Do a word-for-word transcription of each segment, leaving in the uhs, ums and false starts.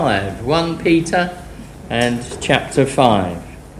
First Peter and chapter five.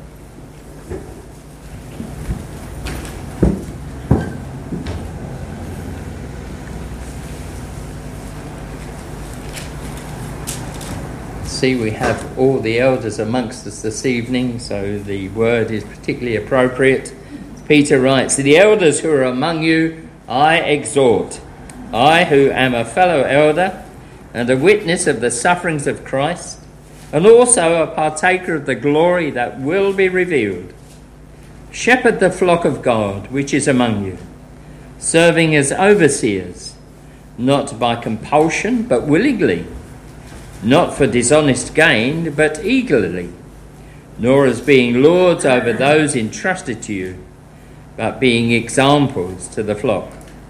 See, we have all the elders amongst us this evening, so the word is particularly appropriate. Peter writes, "The elders who are among you I exhort, I who am a fellow elder and a witness of the sufferings of Christ, and also a partaker of the glory that will be revealed. Shepherd the flock of God which is among you, serving as overseers, not by compulsion but willingly, not for dishonest gain but eagerly, nor as being lords over those entrusted to you, but being examples to the flock.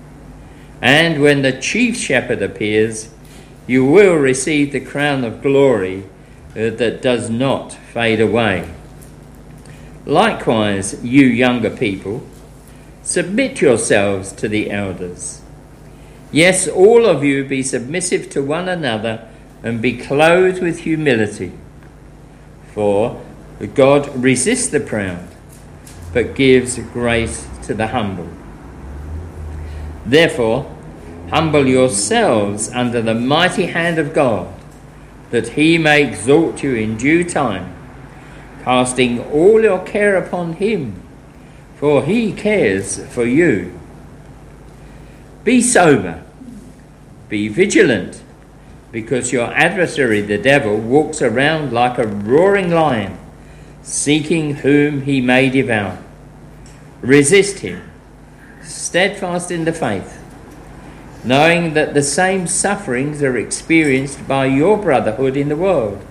And when the chief shepherd appears, you will receive the crown of glory uh, that does not fade away. Likewise, you younger people, submit yourselves to the elders. Yes, all of you be submissive to one another and be clothed with humility. For God resists the proud, but gives grace to the humble. Therefore, humble yourselves under the mighty hand of God, that he may exalt you in due time, casting all your care upon him, for he cares for you. Be sober, be vigilant, because your adversary the devil walks around like a roaring lion, seeking whom he may devour. Resist him, steadfast in the faith, knowing that the same sufferings are experienced by your brotherhood in the world.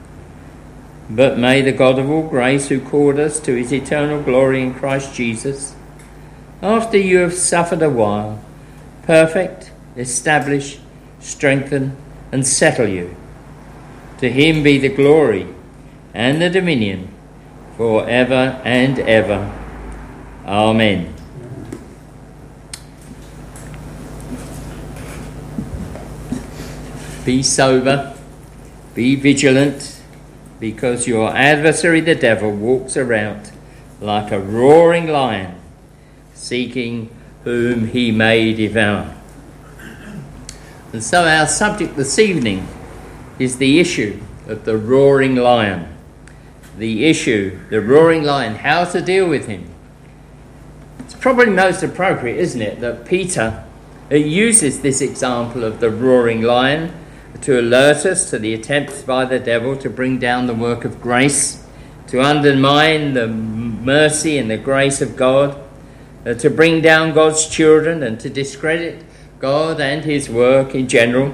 But may the God of all grace, who called us to his eternal glory in Christ Jesus, after you have suffered a while, perfect, establish, strengthen, and settle you. To him be the glory and the dominion for ever and ever. Amen." Be sober, be vigilant, because your adversary the devil walks around like a roaring lion, seeking whom he may devour. And so our subject this evening is the issue of the roaring lion. The issue, the roaring lion, how to deal with him. It's probably most appropriate, isn't it, that Peter uses this example of the roaring lion to alert us to the attempts by the devil to bring down the work of grace, to undermine the mercy and the grace of God, uh, to bring down God's children and to discredit God and his work in general.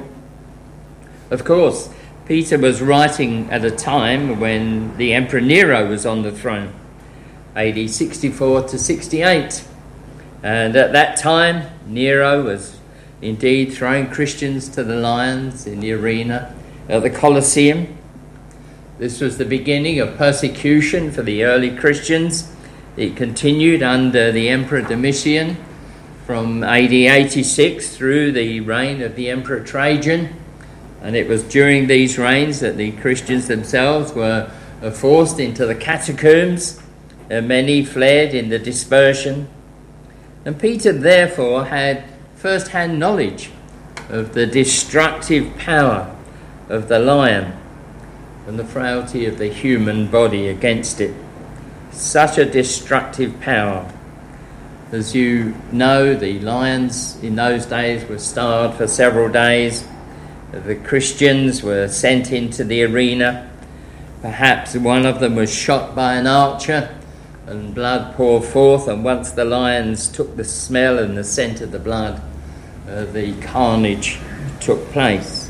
Of course, Peter was writing at a time when the Emperor Nero was on the throne, A D sixty-four to sixty-eight. And at that time, Nero was indeed throwing Christians to the lions in the arena at the Colosseum. This was the beginning of persecution for the early Christians. It continued under the Emperor Domitian from A D eighty-six through the reign of the Emperor Trajan. And it was during these reigns that the Christians themselves were forced into the catacombs, and many fled in the dispersion. And Peter therefore had first-hand knowledge of the destructive power of the lion and the frailty of the human body against it. Such a destructive power. As you know, the lions in those days were starved for several days. The Christians were sent into the arena. Perhaps one of them was shot by an archer and blood poured forth, and once the lions took the smell and the scent of the blood, uh, the carnage took place.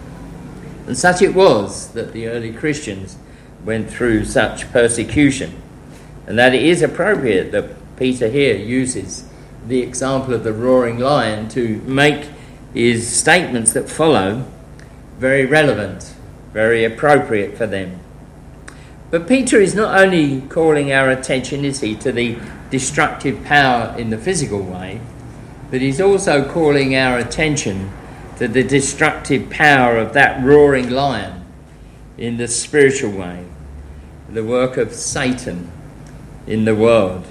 And such it was that the early Christians went through such persecution, and that it is appropriate that Peter here uses the example of the roaring lion to make his statements that follow very relevant, very appropriate for them. But Peter is not only calling our attention, is he, to the destructive power in the physical way, but he's also calling our attention to the destructive power of that roaring lion in the spiritual way, the work of Satan in the world.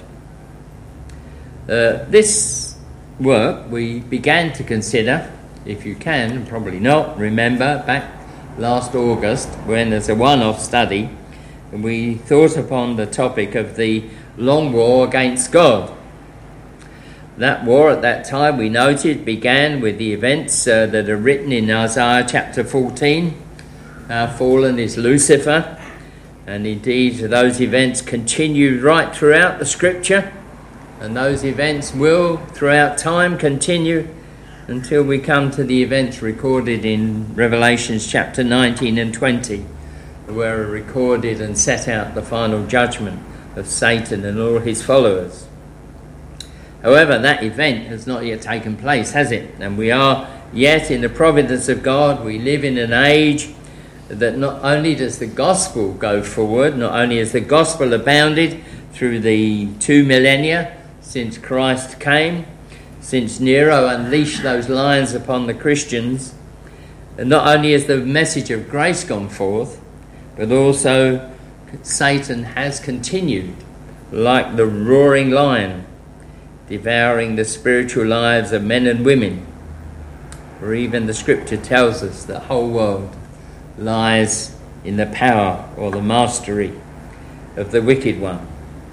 Uh, this work we began to consider, if you can, probably not, remember back last August when as a one-off study we thought upon the topic of the long war against God. That war at that time, we noted, began with the events uh, that are written in Isaiah chapter fourteen. How fallen is Lucifer, and indeed those events continued right throughout the scripture, and those events will throughout time continue until we come to the events recorded in Revelations chapter nineteen and twenty, where are recorded and set out the final judgment of Satan and all his followers. However, that event has not yet taken place, has it? And we are yet in the providence of God. We live in an age that not only does the gospel go forward, not only has the gospel abounded through the two millennia since Christ came, since Nero unleashed those lions upon the Christians, and not only has the message of grace gone forth, but also Satan has continued like the roaring lion, devouring the spiritual lives of men and women. For even the scripture tells us the whole world lies in the power or the mastery of the wicked one.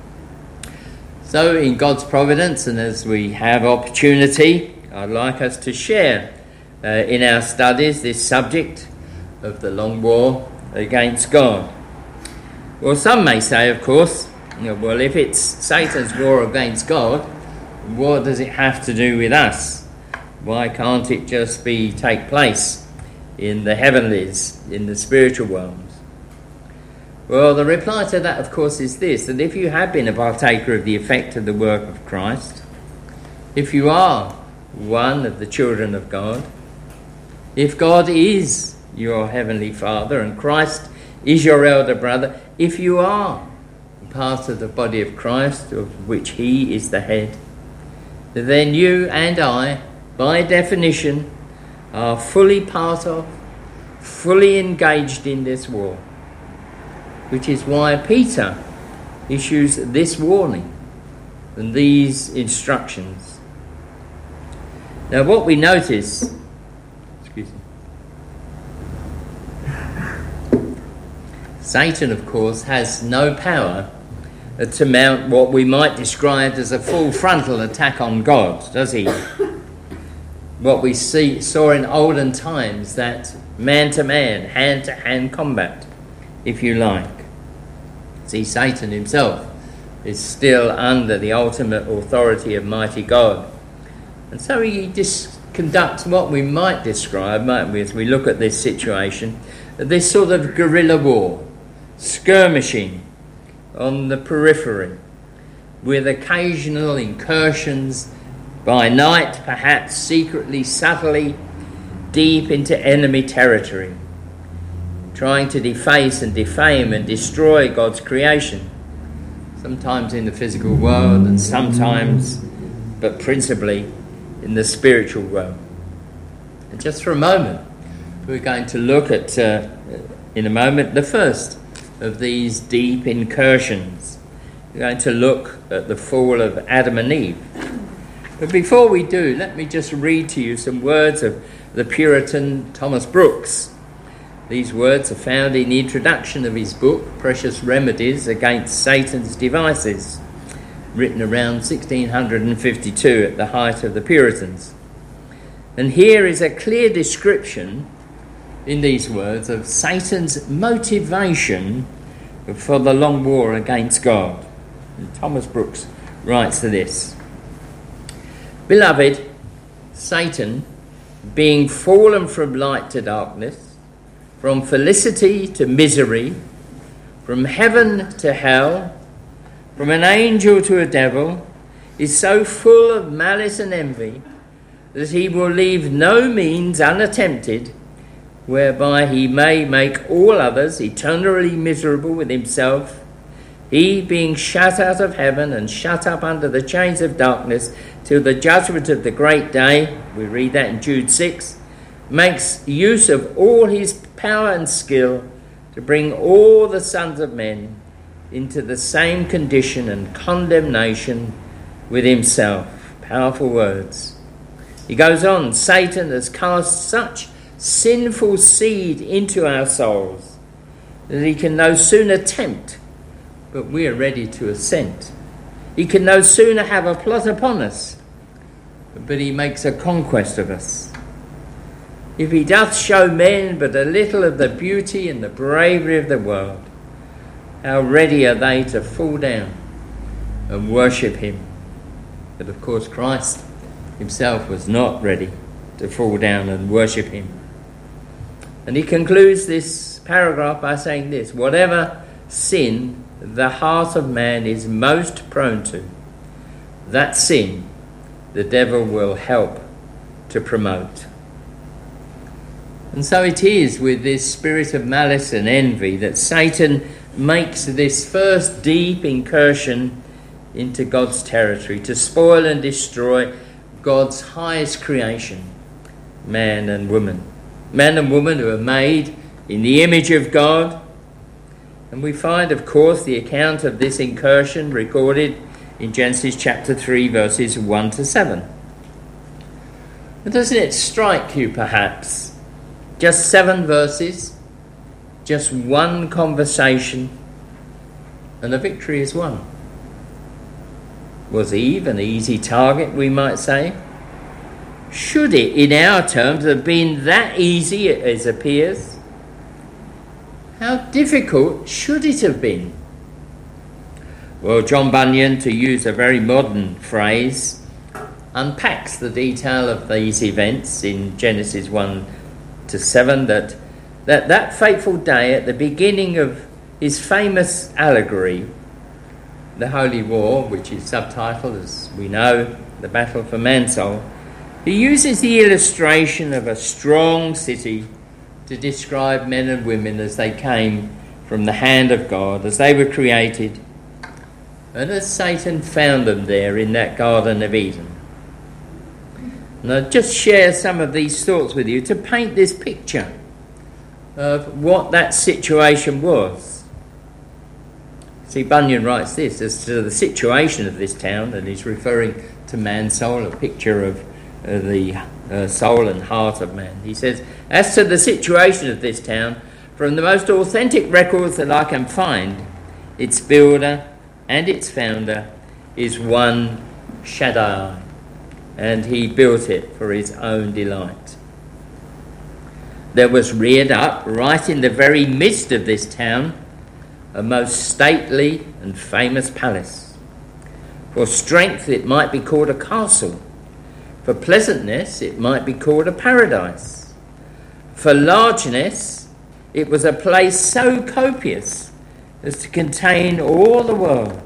So in God's providence, and as we have opportunity, I'd like us to share uh, in our studies this subject of the long war against God. Well, some may say, of course, you know, well, if it's Satan's war against God, what does it have to do with us? Why can't it just be take place in the heavenlies, in the spiritual realms? Well, the reply to that, of course, is this, that if you have been a partaker of the effect of the work of Christ, if you are one of the children of God, if God is your heavenly Father and Christ is your elder brother, if you are part of the body of Christ, of which he is the head, then you and I, by definition, are fully part of, fully engaged in this war. Which is why Peter issues this warning and these instructions. Now what we notice, excuse me, Satan, of course, has no power to mount what we might describe as a full frontal attack on God, does he? What we see, saw in olden times, that man-to-man, hand-to-hand combat, if you like. See, Satan himself is still under the ultimate authority of mighty God. And so he just conducts what we might describe, might we, as we look at this situation, this sort of guerrilla war, skirmishing on the periphery, with occasional incursions by night, perhaps secretly, subtly, deep into enemy territory, trying to deface and defame and destroy God's creation, sometimes in the physical world and sometimes, but principally, in the spiritual world. And just for a moment, we're going to look at, uh, in a moment, the first of these deep incursions. We're going to look at the fall of Adam and Eve. But before we do, let me just read to you some words of the Puritan Thomas Brooks. These words are found in the introduction of his book, Precious Remedies Against Satan's Devices, written around sixteen fifty-two at the height of the Puritans. And here is a clear description in these words of Satan's motivation for the long war against God. And Thomas Brooks writes to this: Beloved, Satan, being fallen from light to darkness, from felicity to misery, from heaven to hell, from an angel to a devil, is so full of malice and envy that he will leave no means unattempted whereby he may make all others eternally miserable with himself, he being shut out of heaven and shut up under the chains of darkness till the judgment of the great day, we read that in Jude six, makes use of all his power and skill to bring all the sons of men into the same condition and condemnation with himself. Powerful words. He goes on, Satan has cast such sinful seed into our souls that he can no sooner tempt, but we are ready to assent. He can no sooner have a plot upon us, but he makes a conquest of us. If he doth show men but a little of the beauty and the bravery of the world, how ready are they to fall down and worship him. But of course Christ himself was not ready to fall down and worship him. And he concludes this paragraph by saying this: whatever sin the heart of man is most prone to, that sin the devil will help to promote. And so it is with this spirit of malice and envy that Satan makes this first deep incursion into God's territory to spoil and destroy God's highest creation, man and woman. Man and woman who are made in the image of God. And we find, of course, the account of this incursion recorded in Genesis chapter three, verses one to seven. But doesn't it strike you, perhaps, just seven verses, just one conversation, and a victory is won? Was Eve an easy target, we might say? Should it, in our terms, have been that easy as appears? How difficult should it have been? Well, John Bunyan, to use a very modern phrase, unpacks the detail of these events in Genesis one to seven, that, that that fateful day at the beginning of his famous allegory, The Holy War, which is subtitled, as we know, The Battle for Mansoul, he uses the illustration of a strong city to describe men and women as they came from the hand of God, as they were created, and as Satan found them there in that Garden of Eden. And I'll just share some of these thoughts with you to paint this picture of what that situation was. See, Bunyan writes this as to the situation of this town, and he's referring to Mansoul, a picture of uh, the uh, soul and heart of man. He says, as to the situation of this town, from the most authentic records that I can find, its builder and its founder is one Shaddai, and he built it for his own delight. There was reared up, right in the very midst of this town, a most stately and famous palace. For strength it might be called a castle. For pleasantness it might be called a paradise. For largeness it was a place so copious as to contain all the world.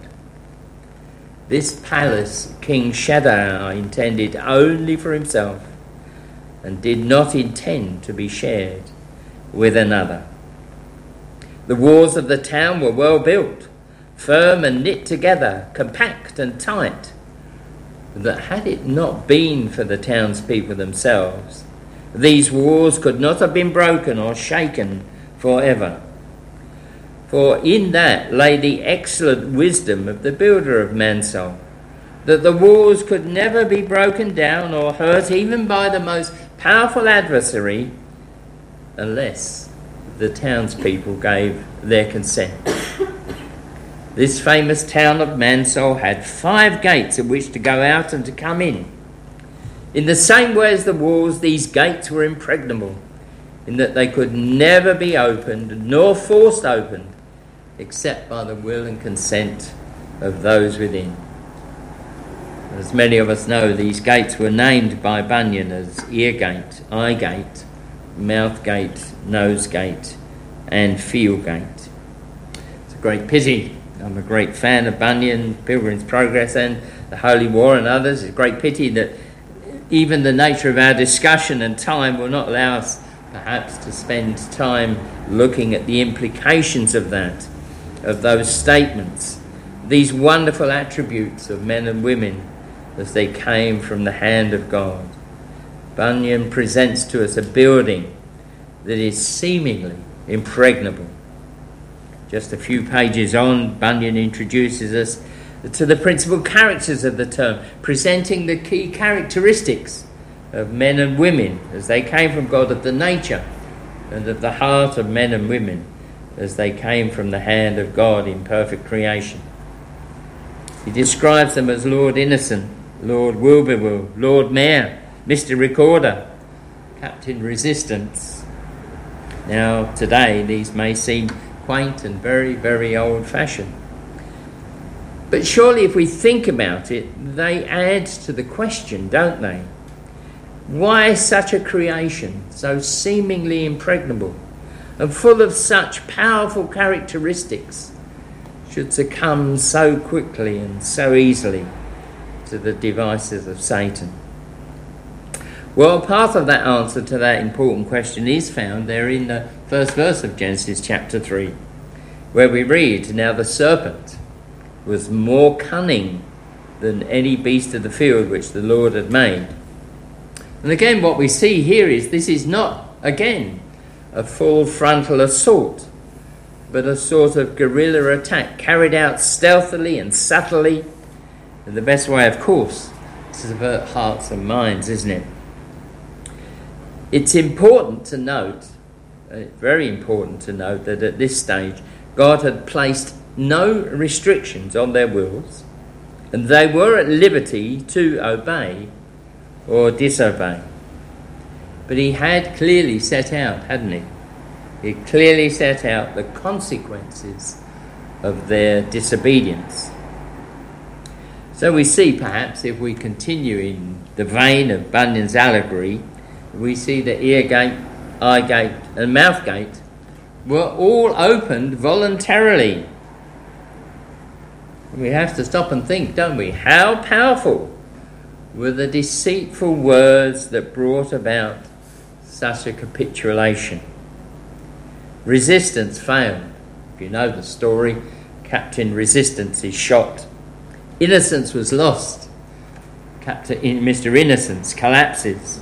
This palace King Shaddai intended only for himself, and did not intend to be shared with another. The walls of the town were well built, firm and knit together, compact and tight, that had it not been for the townspeople themselves, these walls could not have been broken or shaken forever. For in that lay the excellent wisdom of the builder of Mansoul, that the walls could never be broken down or hurt even by the most powerful adversary, unless the townspeople gave their consent. This famous town of Mansoul had five gates at which to go out and to come in. In the same way as the walls, these gates were impregnable, in that they could never be opened nor forced open, except by the will and consent of those within. As many of us know, these gates were named by Bunyan as ear gate, eye gate, mouth gate, nose gate, and field gate. It's a great pity. I'm a great fan of Bunyan, Pilgrim's Progress, and the Holy War and others. It's a great pity that even the nature of our discussion and time will not allow us perhaps to spend time looking at the implications of that, of those statements, these wonderful attributes of men and women as they came from the hand of God. Bunyan presents to us a building that is seemingly impregnable, Just a few pages on, Bunyan introduces us to the principal characters of the term, presenting the key characteristics of men and women as they came from God, of the nature and of the heart of men and women as they came from the hand of God in perfect creation. He describes them as Lord Innocent, Lord Wilberwill, Lord Mayor, Mister Recorder, Captain Resistance. Now, today, these may seem quaint and very, very old-fashioned. But surely, if we think about it, they add to the question, don't they? Why such a creation, so seemingly impregnable and full of such powerful characteristics, should succumb so quickly and so easily to the devices of Satan? Well, part of that answer to that important question is found there in the first verse of Genesis chapter three, where we read, "Now the serpent was more cunning than any beast of the field which the Lord had made." And again, what we see here is this is not, again, a full frontal assault, but a sort of guerrilla attack carried out stealthily and subtly. And the best way, of course, is to subvert hearts and minds, isn't it? It's important to note, uh, very important to note, that at this stage, God had placed no restrictions on their wills, and they were at liberty to obey or disobey. But he had clearly set out, hadn't he? He clearly set out the consequences of their disobedience. So we see, perhaps, if we continue in the vein of Bunyan's allegory, we see the ear gate, eye gate and mouth gate were all opened voluntarily. We have to stop and think, don't we? How powerful were the deceitful words that brought about such a capitulation? Resistance failed. If you know the story, Captain Resistance is shot. Innocence was lost. Captain Mister Innocence collapses.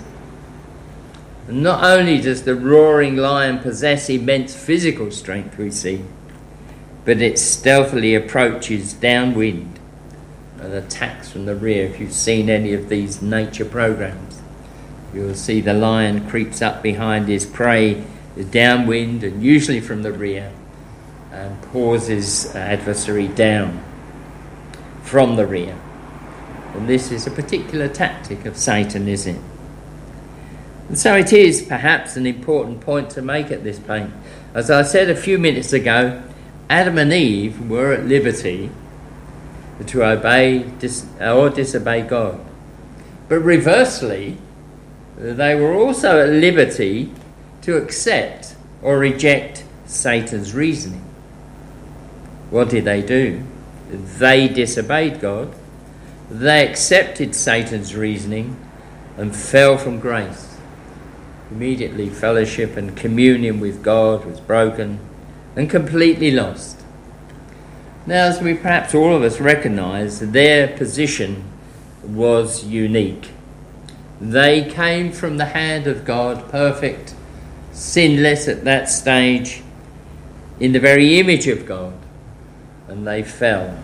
And not only does the roaring lion possess immense physical strength, we see, but it stealthily approaches downwind and attacks from the rear. If you've seen any of these nature programs, you'll see the lion creeps up behind his prey downwind and usually from the rear and paws his adversary down from the rear. And this is a particular tactic of Satan, isn't it? And so it is perhaps an important point to make at this point. As I said a few minutes ago, Adam and Eve were at liberty to obey dis- or disobey God. But reversely, they were also at liberty to accept or reject Satan's reasoning. What did they do? They disobeyed God. They accepted Satan's reasoning and fell from grace. Immediately, fellowship and communion with God was broken and completely lost. Now, as we perhaps all of us recognise, their position was unique. They came from the hand of God, perfect, sinless at that stage, in the very image of God, and they fell.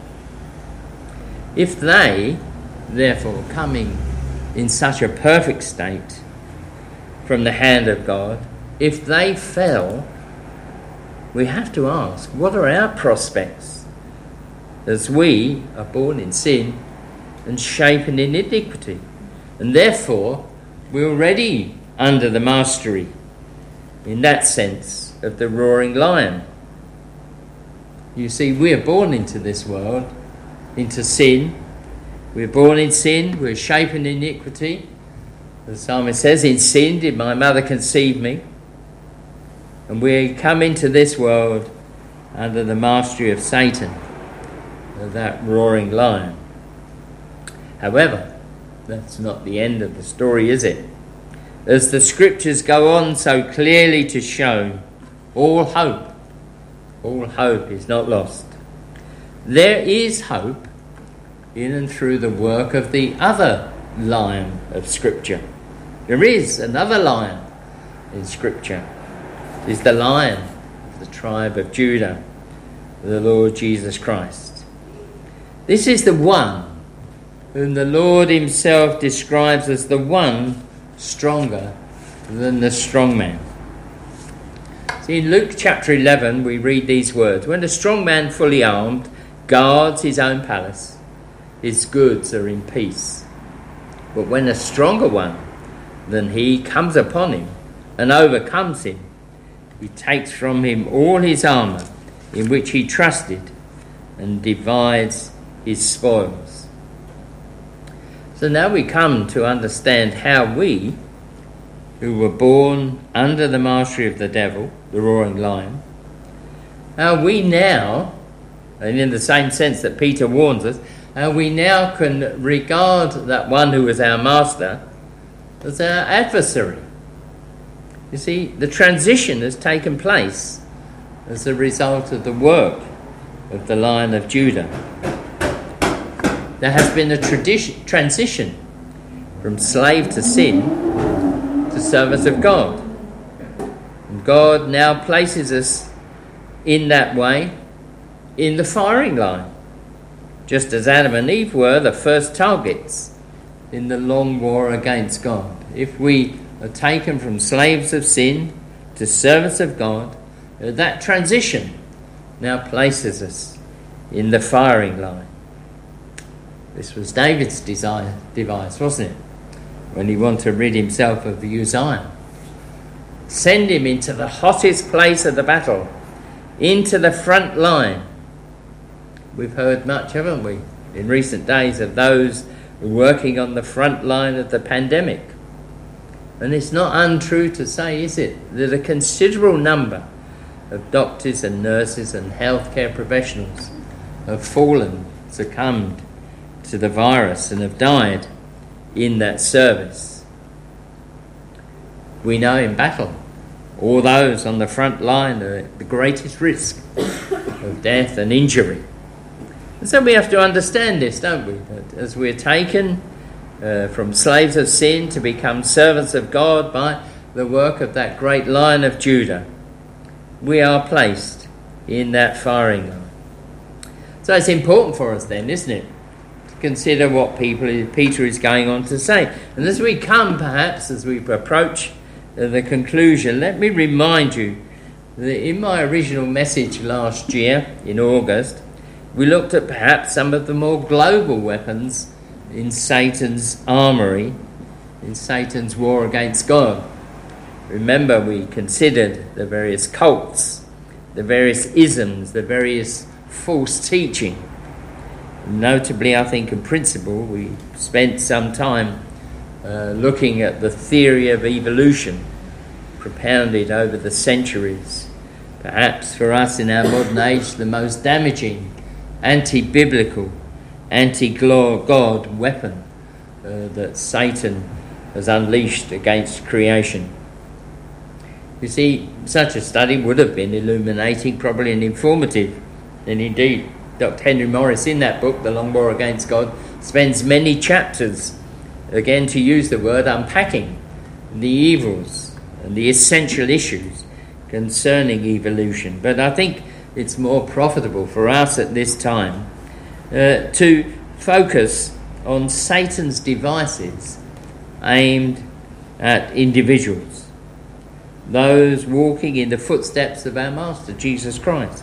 If they, therefore, coming in such a perfect state from the hand of God, if they fell, we have to ask, what are our prospects as we are born in sin and shapen in iniquity, and therefore we're already under the mastery, in that sense, of the roaring lion? You see, we are born into this world, into sin. We're born in sin, we're shapen in iniquity. The psalmist says, "In sin did my mother conceive me." And we come into this world under the mastery of Satan, of that roaring lion. However, that's not the end of the story, is it? As the scriptures go on so clearly to show, all hope, all hope is not lost. There is hope in and through the work of the other lion of Scripture. There is another lion in Scripture. It is the Lion of the tribe of Judah, the Lord Jesus Christ. This is the one whom the Lord himself describes as the one stronger than the strong man. See, in Luke chapter eleven we read these words: when a strong man fully armed guards his own palace, his goods are in peace. But when a stronger one than he comes upon him and overcomes him, he takes from him all his armour in which he trusted and divides his spoils. So now we come to understand how we, who were born under the mastery of the devil, the roaring lion, how we now, and in the same sense that Peter warns us, how we now can regard that one who is our master as our adversary. You see, the transition has taken place as a result of the work of the Lion of Judah. There has been a tradition, transition from slave to sin to servant of God. And God now places us in that way in the firing line, just as Adam and Eve were the first targets in the long war against God. If we are taken from slaves of sin to servants of God, that transition now places us in the firing line. This was David's desire, device, wasn't it? When he wanted to rid himself of Uzziah. Send him into the hottest place of the battle, into the front line. We've heard much, haven't we, in recent days of those working on the front line of the pandemic. And it's not untrue to say, is it, that a considerable number of doctors and nurses and healthcare professionals have fallen, succumbed to the virus and have died in that service. We know in battle, all those on the front line are at the greatest risk of death and injury. And so we have to understand this, don't we? That as we're taken uh, from slaves of sin to become servants of God by the work of that great Lion of Judah, we are placed in that firing line. So it's important for us then, isn't it, to consider what people, Peter is going on to say. And as we come, perhaps, as we approach the conclusion, let me remind you that in my original message last year, in August, we looked at perhaps some of the more global weapons in Satan's armoury, in Satan's war against God. Remember, we considered the various cults, the various isms, the various false teaching. Notably, I think in principle, we spent some time uh, looking at the theory of evolution propounded over the centuries. Perhaps for us in our modern age, the most damaging anti-biblical, anti-God weapon uh, that Satan has unleashed against creation. You see, such a study would have been illuminating, probably, and informative. And indeed, Doctor Henry Morris, in that book, The Long War Against God, spends many chapters, again to use the word, unpacking the evils and the essential issues concerning evolution. But I think it's more profitable for us at this time uh, to focus on Satan's devices aimed at individuals, those walking in the footsteps of our Master, Jesus Christ.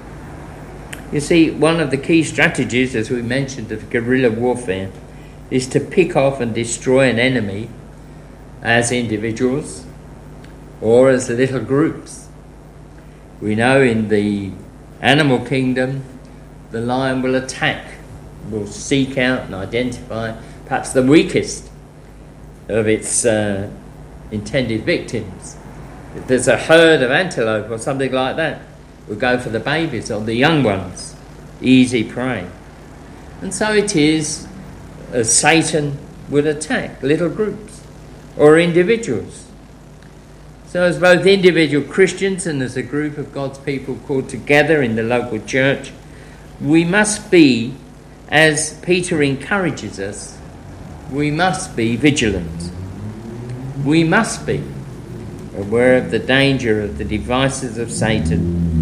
You see, one of the key strategies, as we mentioned, of guerrilla warfare is to pick off and destroy an enemy as individuals or as little groups. We know in the animal kingdom, the lion will attack, will seek out and identify perhaps the weakest of its uh, intended victims. If there's a herd of antelope or something like that, we'll go for the babies or the young ones, easy prey. And so it is as Satan would attack little groups or individuals. So as both individual Christians and as a group of God's people called together in the local church, we must be, as Peter encourages us, we must be vigilant. We must be aware of the danger of the devices of Satan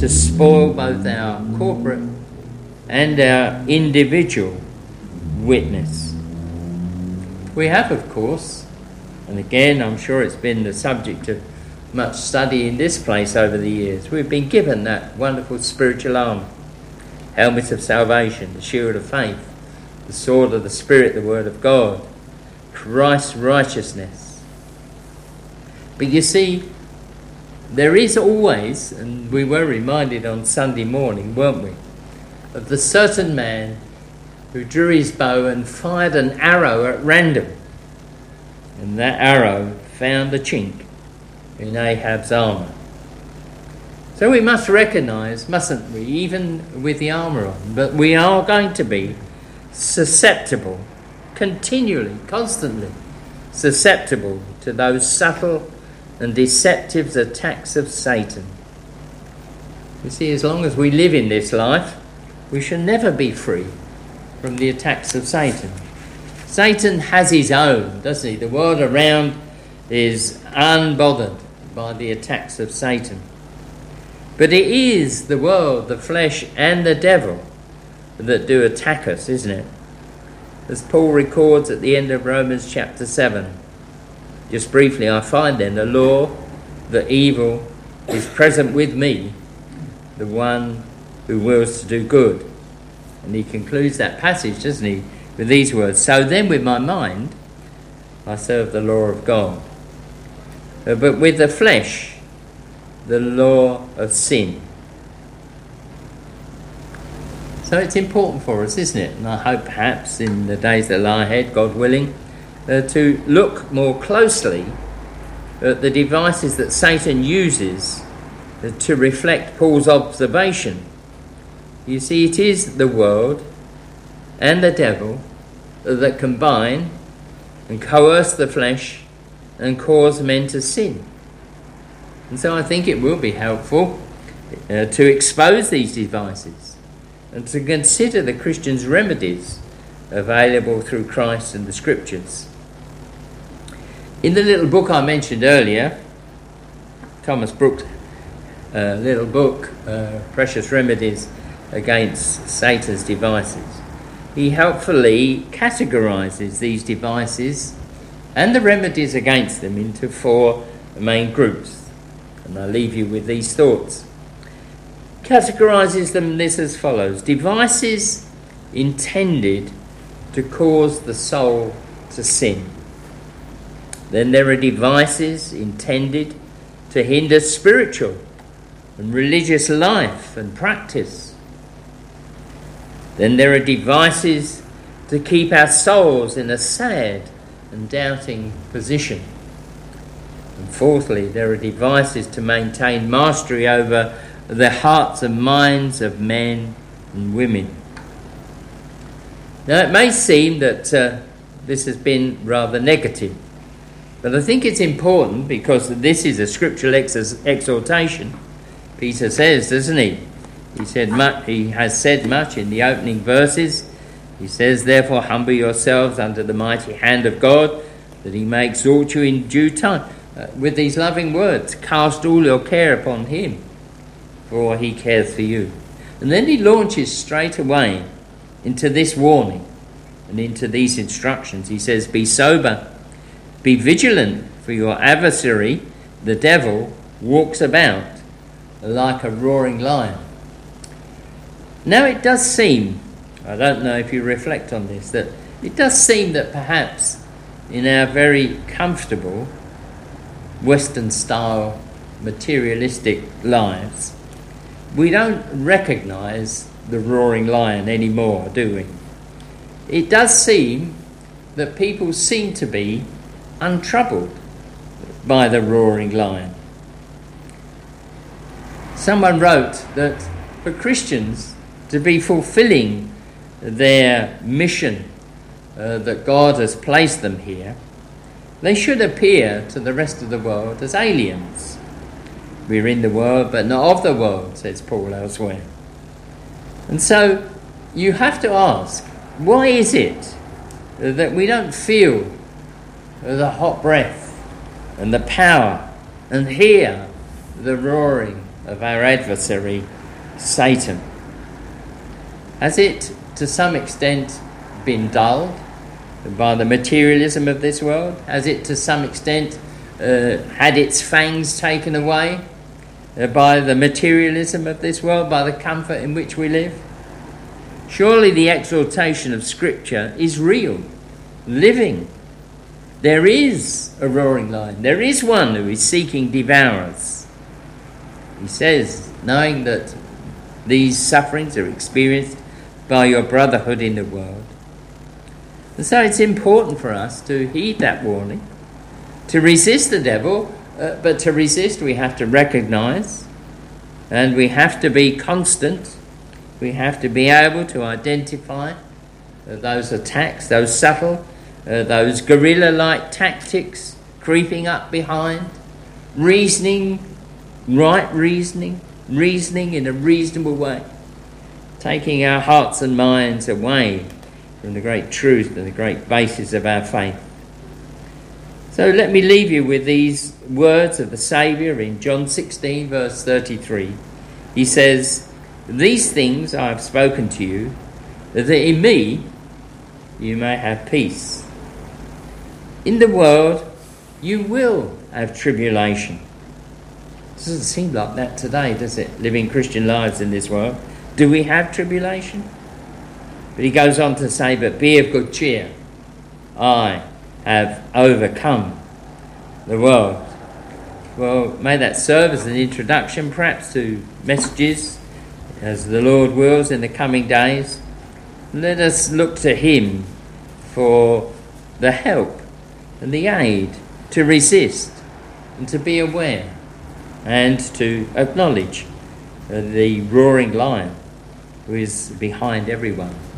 to spoil both our corporate and our individual witness. We have, of course, and again I'm sure it's been the subject of much study in this place over the years, we've been given that wonderful spiritual armour, helmet of salvation, the shield of faith, the sword of the Spirit, the word of God, Christ's righteousness. But you see, there is always, and we were reminded on Sunday morning, weren't we, of the certain man who drew his bow and fired an arrow at random, and that arrow found a chink in Ahab's armour. So we must recognise, mustn't we, even with the armour on, but we are going to be susceptible, continually, constantly susceptible to those subtle and deceptive attacks of Satan. You see, as long as we live in this life, we shall never be free from the attacks of Satan. Satan has his own, doesn't he? The world around is unbothered by the attacks of Satan. But it is the world, the flesh and the devil that do attack us, isn't it? As Paul records at the end of Romans chapter seven. Just briefly, I find then the law, the evil, is present with me, the one who wills to do good. And he concludes that passage, doesn't he, with these words, so then with my mind I serve the law of God, but with the flesh the law of sin. So it's important for us, isn't it? And I hope perhaps in the days that lie ahead, God willing, uh, to look more closely at the devices that Satan uses uh, to reflect Paul's observation. You see, it is the world and the devil that combine and coerce the flesh and cause men to sin. And so I think it will be helpful uh, to expose these devices and to consider the Christian's remedies available through Christ and the Scriptures. In the little book I mentioned earlier, Thomas Brooks' uh, little book, uh, Precious Remedies Against Satan's Devices, he helpfully categorises these devices and the remedies against them into four main groups. And I'll leave you with these thoughts. Categorises them this as follows: devices intended to cause the soul to sin. Then there are devices intended to hinder spiritual and religious life and practice. Then there are devices to keep our souls in a sad and doubting position. And fourthly, there are devices to maintain mastery over the hearts and minds of men and women. Now, it may seem that uh, this has been rather negative, but I think it's important because this is a scriptural ex- exhortation. Peter says, doesn't he? He said much, he has said much in the opening verses. He says, therefore, humble yourselves under the mighty hand of God, that he may exalt you in due time. Uh, with these loving words, cast all your care upon him, for he cares for you. And then he launches straight away into this warning and into these instructions. He says, be sober, be vigilant, for your adversary, the devil, walks about like a roaring lion. Now it does seem, I don't know if you reflect on this, that it does seem that perhaps in our very comfortable Western-style materialistic lives, we don't recognise the roaring lion anymore, do we? It does seem that people seem to be untroubled by the roaring lion. Someone wrote that for Christians to be fulfilling their mission uh, that God has placed them here, they should appear to the rest of the world as aliens. We're in the world, but not of the world, says Paul elsewhere. And so you have to ask, why is it that we don't feel the hot breath and the power and hear the roaring of our adversary, Satan. Has it, to some extent, been dulled by the materialism of this world? Has it, to some extent, uh, had its fangs taken away uh, by the materialism of this world, by the comfort in which we live? Surely the exaltation of Scripture is real, living. There is a roaring lion. There is one who is seeking devourers. He says, knowing that these sufferings are experienced by your brotherhood in the world. And so it's important for us to heed that warning, to resist the devil, uh, but to resist we have to recognise, and we have to be constant. We have to be able to identify uh, those attacks, those subtle, uh, those guerrilla-like tactics creeping up behind, reasoning, right reasoning, reasoning in a reasonable way, taking our hearts and minds away from the great truth and the great basis of our faith. So let me leave you with these words of the Saviour in John sixteen, verse thirty-three. He says, "These things I have spoken to you, that in me you may have peace. In the world you will have tribulation." It doesn't seem like that today, does it? Living Christian lives in this world. Do we have tribulation? But he goes on to say, "But be of good cheer. I have overcome the world." Well, may that serve as an introduction perhaps to messages as the Lord wills in the coming days. Let us look to him for the help and the aid to resist and to be aware and to acknowledge the roaring lion who is behind everyone